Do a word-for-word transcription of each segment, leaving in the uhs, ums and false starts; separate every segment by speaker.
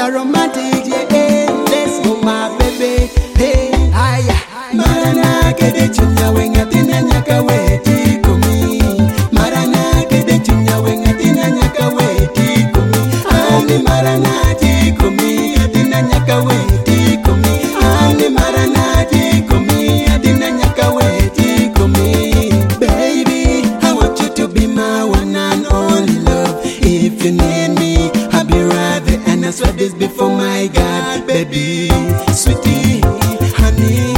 Speaker 1: are romantic, yeah, hey. Let's go, my baby, hey, hiya. Marana kede chunya wenga tina nyaka weti kumi. Marana kede chunya wenga tina nyaka weti kumi. Ani marana ti kumi, tina nyaka weti kumi. Ani marana ti kumi, tina nyaka weti kumi. Baby, I want you to be my one and only love. If you need me, I'll be right there, and I swear this before my God, baby, sweetie, honey.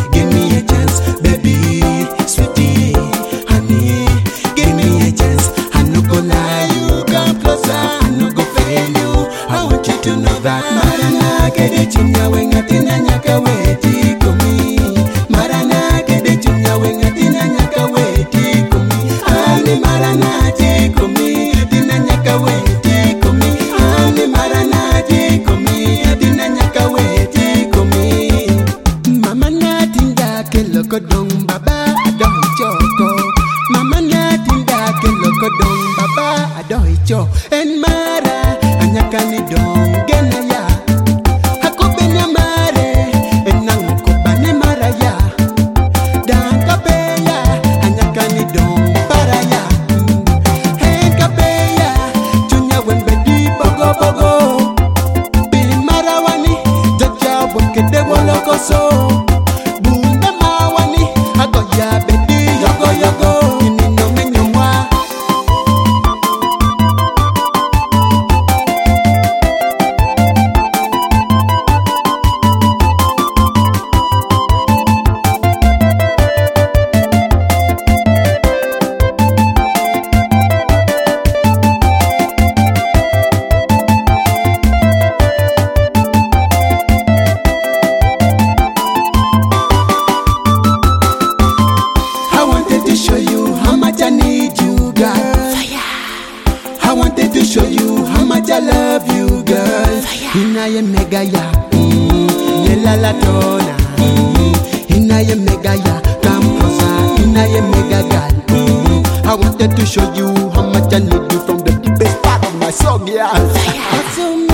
Speaker 1: That Marana kede chunya wenga tina nyaka weti kumi. Marana kede chunya wenga tina nyaka weti kumi. Ani marana ti kumi, tina nyaka weti kumi. Ani marana ti kumi, tina nyaka weti kumi. Mama na tinda ke lokodong baba adohi choko. Mama na tinda ke lokodong baba adohi cho. En mara anyaka ni dong. So bunda mawani agoya baby yogo yogo inino menyomwa. I wanted to show you how much I love you, girl. Ina ye mega ya, ye la la dona. Ina ye mega ya, come closer. Ina ye mega girl. I wanted to show you how much I need you from the deepest part of my soul, yeah.